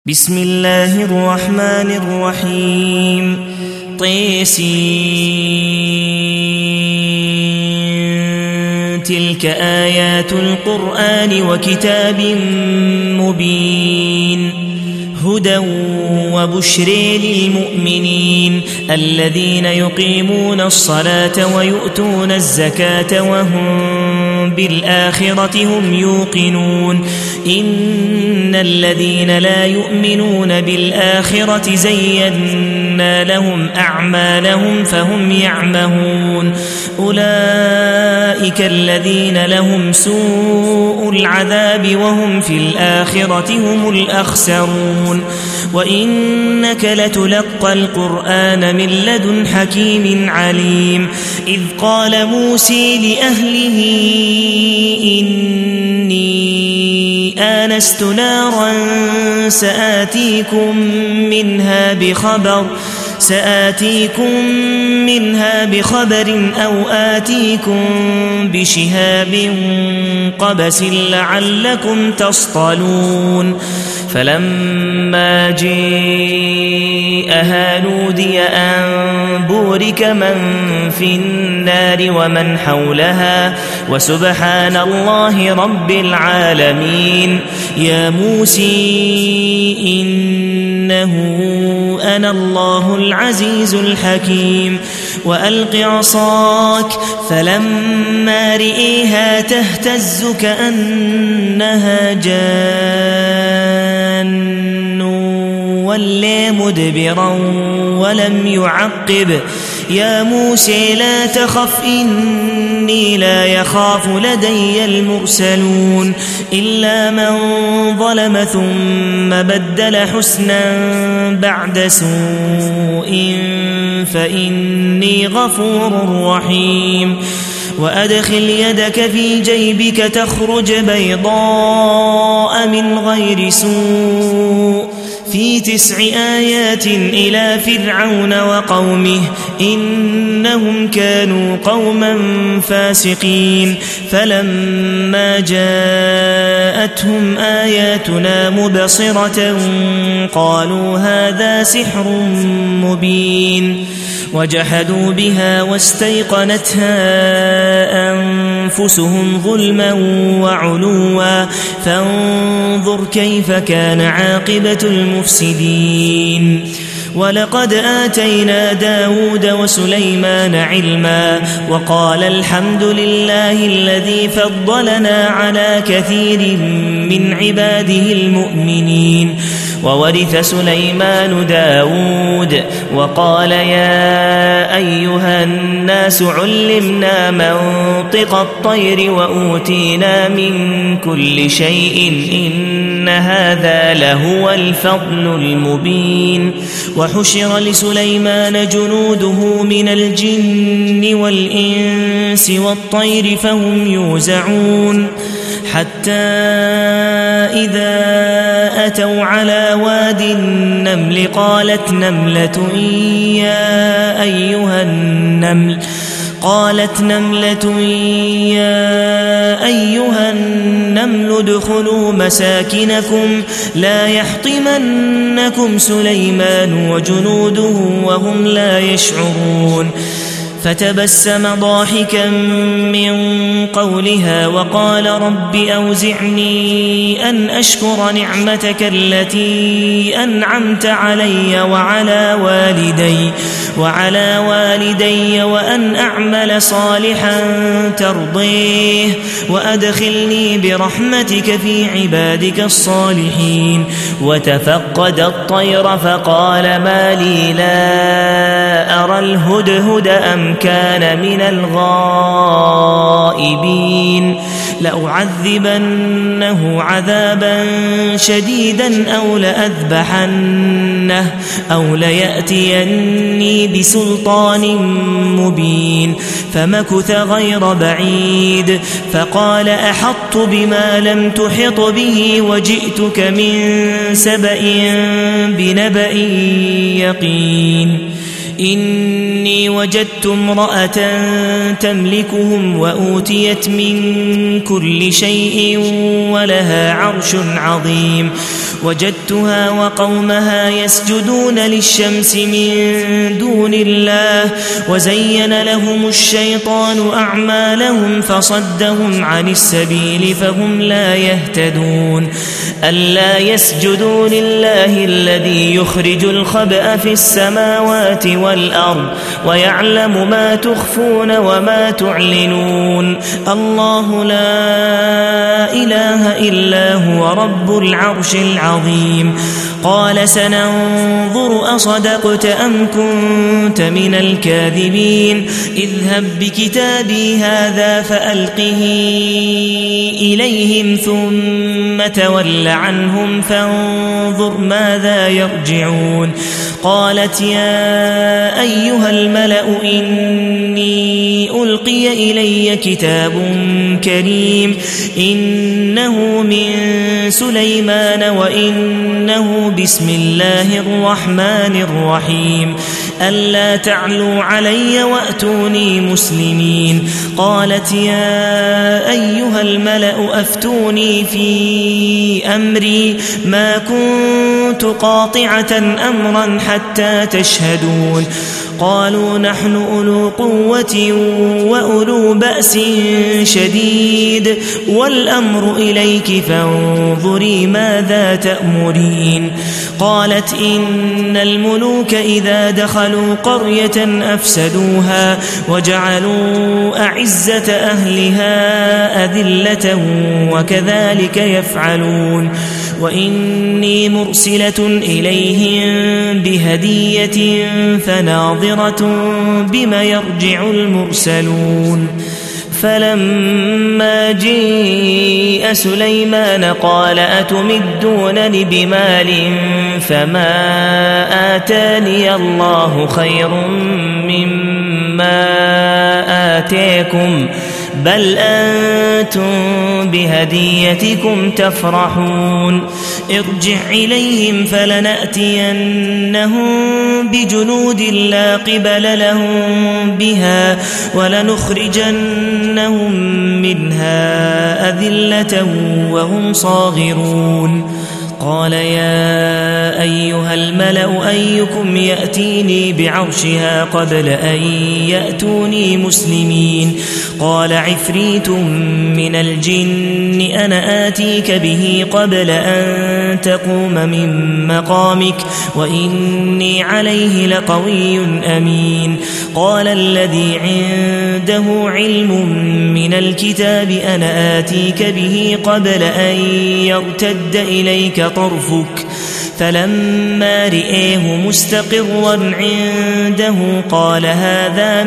بسم الله الرحمن الرحيم طيسين تلك آيات القرآن وكتاب مبين هدى وبشر للمؤمنين الذين يقيمون الصلاة ويؤتون الزكاة وهم بالآخرة هم يوقنون إن الذين لا يؤمنون بالآخرة زينا لهم أعمالهم فهم يعمهون أولئك الذين لهم سوء العذاب وهم في الآخرة هم الأخسرون وإنك لتلقى القرآن من لدن حكيم عليم إذ قال موسى لأهله إني آنست نارا سآتيكم منها بخبر أو آتيكم بشهاب قبس لعلكم تصطلون فلما جاءها نودي أن بورك من في النار ومن حولها وسبحان الله رب العالمين يا موسى إنه أنا الله العزيز الحكيم وألق عصاك فلما رئيها تهتز كأنها جان ولى مدبرا ولم يعقب يا موسى لا تخف إني لا يخاف لدي المرسلون إلا من ظلم ثم بدل حسنا بعد سوء فإني غفور رحيم وأدخل يدك في جيبك تخرج بيضاء من غير سوء في 9 آيات إلى فرعون وقومه إنهم كانوا قوما فاسقين فلما جاءتهم آياتنا مبصرة قالوا هذا سحر مبين وجحدوا بها واستيقنتها أنفسهم ظلما وعلوا فانظر كيف كان عاقبة المفسدين ولقد آتينا داود وسليمان علما وقال الحمد لله الذي فضلنا على كثير من عباده المؤمنين وورث سليمان داود وقال يا أيها الناس علمنا منطق الطير وأوتينا من كل شيء إن هذا لهو الفضل المبين وحشر لسليمان جنوده من الجن والإنس والطير فهم يوزعون حتى إذا أتوا على واد النمل قالت نملة يا أيها النمل ادخلوا مساكنكم لا يحطمنكم سليمان وجنوده وهم لا يشعرون فتبسم ضاحكا من قولها وقال رب أوزعني أن أشكر نعمتك التي أنعمت علي وعلى والدي وأن أعمل صالحا ترضيه وأدخلني برحمتك في عبادك الصالحين وتفقد الطير فقال ما لي لا أرى الهدهد أم كان من الغائبين لأعذبنه عذابا شديدا أو لأذبحنه أو ليأتيني بسلطان مبين فمكث غير بعيد فقال أحطت بما لم تحط به وجئتك من سبأ بنبأ يقين إني وجدت امرأة تملكهم وأوتيت من كل شيء ولها عرش عظيم وجدتها وقومها يسجدون للشمس من دون الله وزين لهم الشيطان أعمالهم فصدهم عن السبيل فهم لا يهتدون ألا يسجدوا لله الذي يخرج الخبأ في السماوات والأرض ويعلم ما تخفون وما تعلنون الله لا إله إلا هو رب العرش العظيم قال سننظر أصدقت أم كنت من الكاذبين اذهب بكتابي هذا فألقه إليهم ثم تول عنهم فانظر ماذا يرجعون قالت يا أيها الملأ إني ألقي إلي كتاب كريم إنه من سليمان وإنه بسم الله الرحمن الرحيم ألا تعلوا علي وأتوني مسلمين قالت يا أيها الملأ أفتوني في أمري ما كنت قاطعة أمرا حتى تشهدون قالوا نحن أولو قوة وأولو بأس شديد والأمر إليك فانظري ماذا تأمرين قالت إن الملوك إذا دخلوا قرية أفسدوها وجعلوا أعزة أهلها أذلة وكذلك يفعلون وإني مرسلة إليهم بهدية فناظرة بما يرجع المرسلون فلما جيء سليمان قال أتمدونني بمال فما آتاني الله خير مما آتيكم بل أنتم بهديتكم تفرحون ارجع إليهم فلنأتينهم بجنود لا قبل لهم بها ولنخرجنهم منها أذلة وهم صاغرون قال يا أيها الملأ أيكم يأتيني بعرشها قبل أن يأتوني مسلمين قال عفريت من الجن أنا آتيك به قبل أن تقوم من مقامك وإني عليه لقوي أمين قال الذي عنده علم من الكتاب أنا آتيك به قبل أن يرتد إليك طرفك فلما رئيه مستقرا عنده قال هذا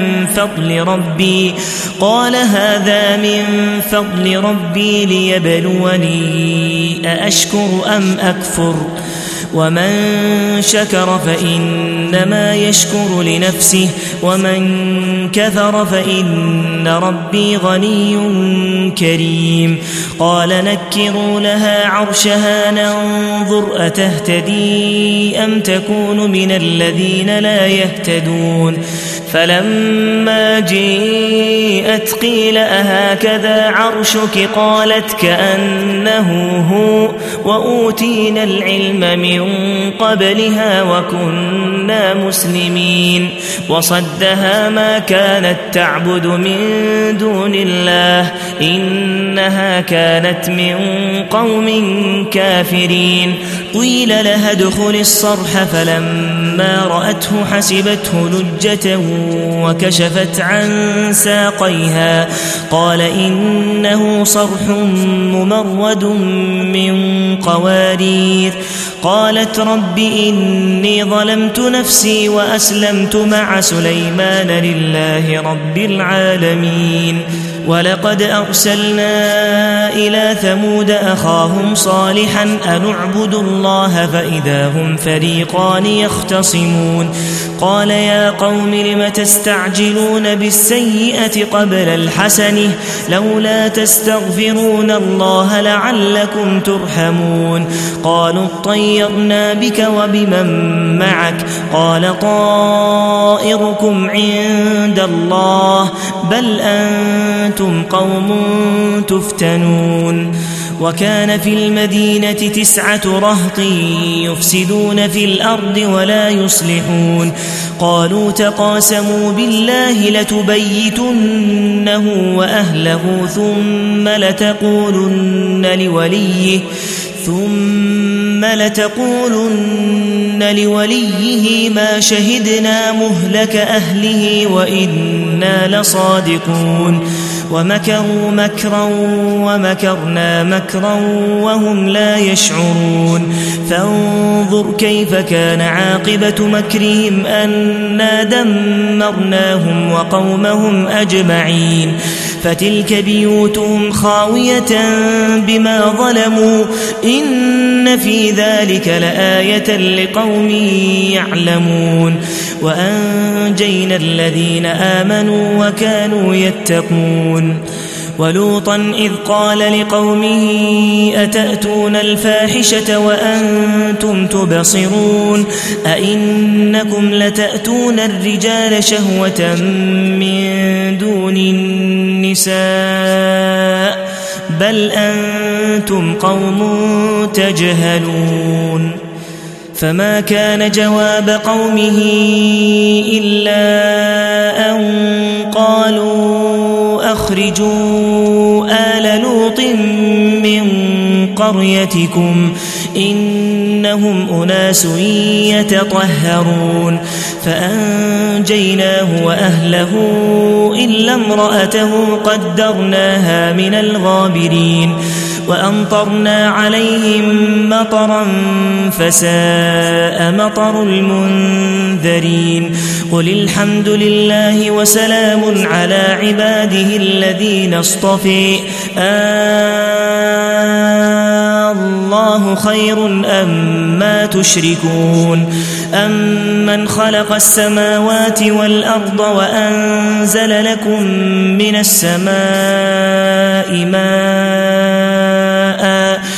من فضل ربي ليبلوني أأشكر أم أكفر ومن شكر فإنما يشكر لنفسه ومن كفر فإن ربي غني كريم قال نكروا لها عرشها ننظر أتهتدي أم تكون من الذين لا يهتدون فلما جيءت قيل أهكذا عرشك قالت كأنه هو وأوتينا العلم من قبلها وكنا مسلمين وصدها ما كانت تعبد من دون الله إنها كانت من قوم كافرين قيل لها ادخل الصرح فلما رأته حسبته لجة وكشفت عن ساقيها قال إنه صرح ممرد من قوارير قالت رب إني ظلمت نفسي وأسلمت مع سليمان لله رب العالمين ولقد أرسلنا إلى ثمود أخاهم صالحا أن اعبدوا الله فإذا هم فريقان يختصمون قال يا قوم لم تستعجلون بالسيئة قبل الحسنة لولا تستغفرون الله لعلكم ترحمون قالوا اطيرنا بك وبمن معك قال طائركم عند الله بل أنتم قوم تفتنون وكان في المدينة 9 رهط يفسدون في الأرض ولا يصلحون قالوا تقاسموا بالله لتبيتنه وأهله ثم لتقولن لوليه ما شهدنا مهلك أهله وإنا لصادقون ومكروا مكرا ومكرنا مكرا وهم لا يشعرون فانظر كيف كان عاقبة مكرهم أنا دمرناهم وقومهم أجمعين فتلك بيوتهم خاوية بما ظلموا إن في ذلك لآية لقوم يعلمون وأنجينا الذين آمنوا وكانوا يتقون ولوطا إذ قال لقومه أتأتون الفاحشة وأنتم تبصرون أئنكم لتأتون الرجال شهوة من دون النساء بل أنتم قوم تجهلون فما كان جواب قومه إلا أن قالوا أخرجوا آل لوط من قريتكم إنهم أناس يتطهرون فأنجيناه وأهله إلا امرأته قدرناها من الغابرين وأمطرنا عليهم مطرا فساء مطر المنذرين قل الحمد لله وسلام على عباده الذين اصطفى الله خير أما تشركون أمن خلق السماوات والأرض وأنزل لكم من السماء ماء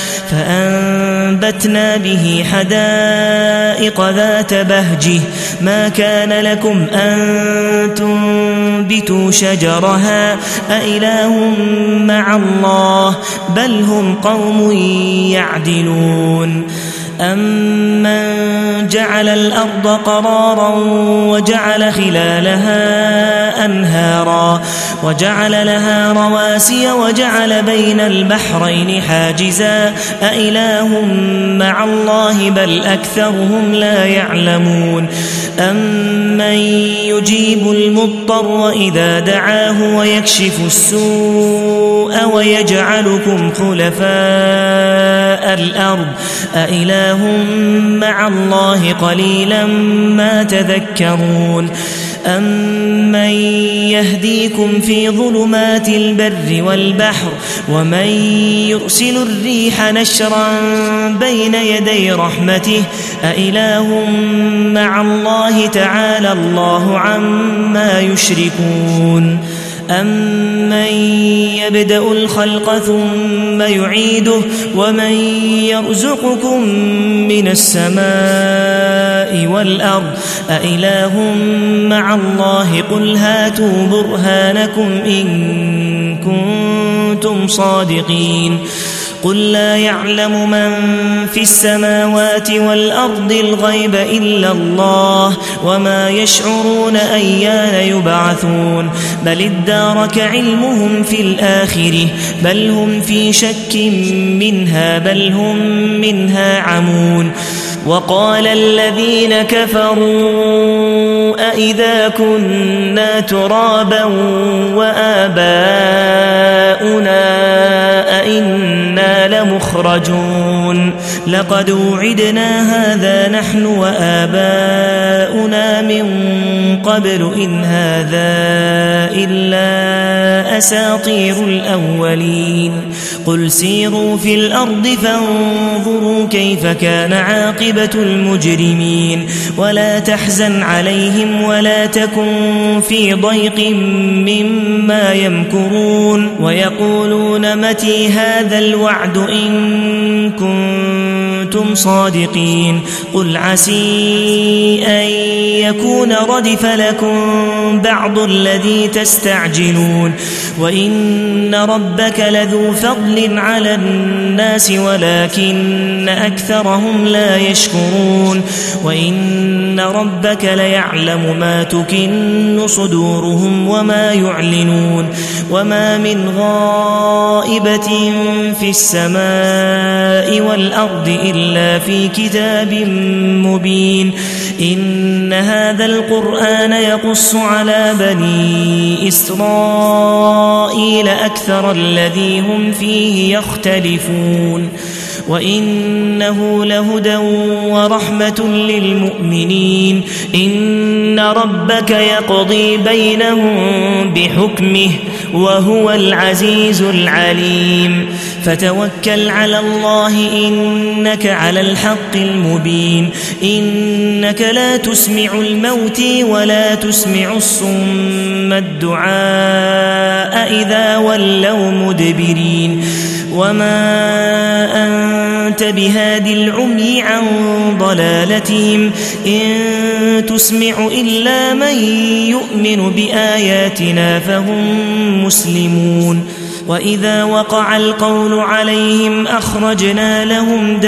فأنبتنا به حدائق ذات بهجه ما كان لكم أن تنبتوا شجرها أإله مع الله بل هم قوم يعدلون أمن جعل الأرض قرارا وجعل خلالها أنهارا وجعل لها رواسي وجعل بين البحرين حاجزا أإله مع الله بل أكثرهم لا يعلمون أمن يجيب المضطر إذا دعاه ويكشف السوء ويجعلكم خلفاء الأرض أإله مع الله قليلا ما تذكرون أمن يهديكم في ظلمات البر والبحر ومن يرسل الريح نشرا بين يدي رحمته أإله مع الله تعالى الله عما يشركون أمن يبدأ الخلق ثم يعيده ومن يرزقكم من السماء والأرض أإله مع الله قل هاتوا برهانكم إن كنتم صادقين قل لا يعلم من في السماوات والأرض الغيب إلا الله وما يشعرون أيان يبعثون بل ادارك علمهم في الآخرة بل هم في شك منها بل هم منها عمون وقال الذين كفروا أئذا كنا ترابا وآباؤنا أئنا لمخرجون لقد وعدنا هذا نحن وآباؤنا من قبل إن هذا إلا أساطير الأولين قل سيروا في الأرض فانظروا كيف كان عاقبة المجرمين ولا تحزن عليهم ولا تكن في ضيق مما يمكرون ويقولون متى هذا الوعد إن كنتم صادقين قل عسي أن يكون ردف لكم بعض الذي تستعجلون وإن ربك لذو فضل على الناس ولكن أكثرهم لا يشكرون وإن ربك ليعلم ما تكن صدورهم وما يعلنون وما من غائبة في السماء والأرض إلا في كتاب مبين إن هذا القرآن يقص على بني إسرائيل أكثر الذي هم فيه يختلفون وإنه لهدى ورحمة للمؤمنين إن ربك يقضي بينهم بحكمه وهو العزيز العليم فتوكل على الله إنك على الحق المبين إنك لا تسمع الموت ولا تسمع الصم الدعاء إذا ولوا مدبرين وما أنت بهادي العمي عن ضلالتهم إن تسمع إلا من يؤمن بآياتنا فهم مسلمون وإذا وقع القول عليهم أخرجنا لهم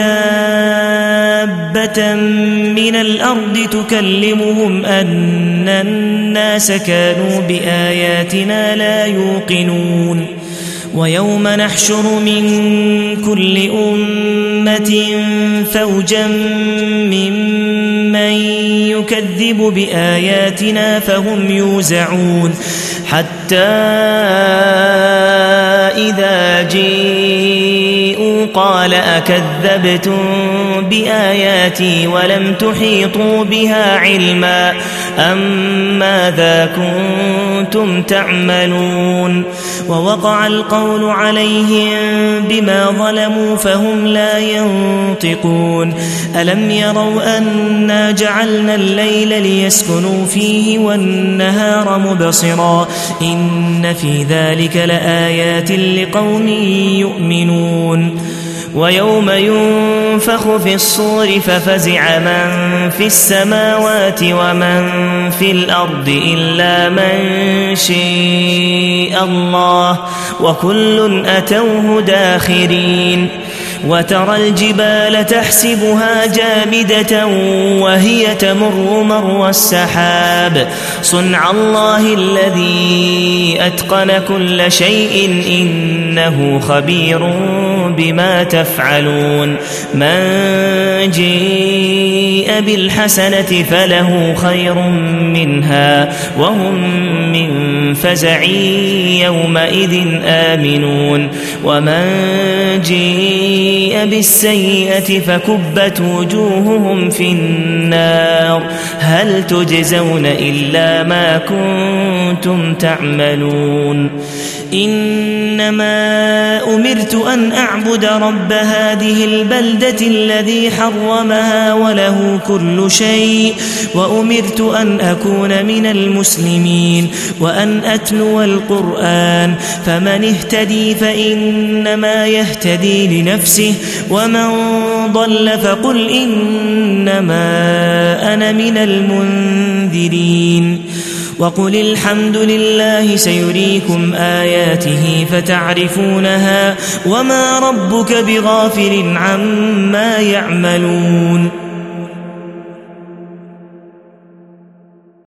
دابة من الأرض تكلمهم أن الناس كانوا بآياتنا لا يوقنون ويوم نحشر من كل أمة فوجا ممن يكذب بآياتنا فهم يوزعون حتى إذا جيءوا قال أكذبتم بآياتي ولم تحيطوا بها علما أم ماذا كنتم تعملون ووقع القول عليهم بما ظلموا فهم لا ينطقون ألم يروا أنا جعلنا الليل ليسكنوا فيه والنهار مبصرا إن في ذلك لآيات لقوم يؤمنون ويوم ينفخ في الصور ففزع من في السماوات ومن في الأرض إلا من شاء الله وكل أتوه داخرين وترى الجبال تحسبها جامدة وهي تمر مر السحاب صنع الله الذي أتقن كل شيء إنه خبير بما تفعلون من جاء بالحسنة فله خير منها وهم من فزع يومئذ آمنون ومن جاء بالسيئة فكبت وجوههم في النار هل تجزون إلا ما كنتم تعملون إنما أمرت أن أعبد رب هذه البلدة الذي حرمها وله كل شيء وأمرت أن أكون من المسلمين وأن أتلو القرآن فمن اهتدي فإنما يهتدي لنفسه ومن ضل فقل إنما أنا من المنذرين وقل الحمد لله سيريكم آياته فتعرفونها وما ربك بغافل عما يعملون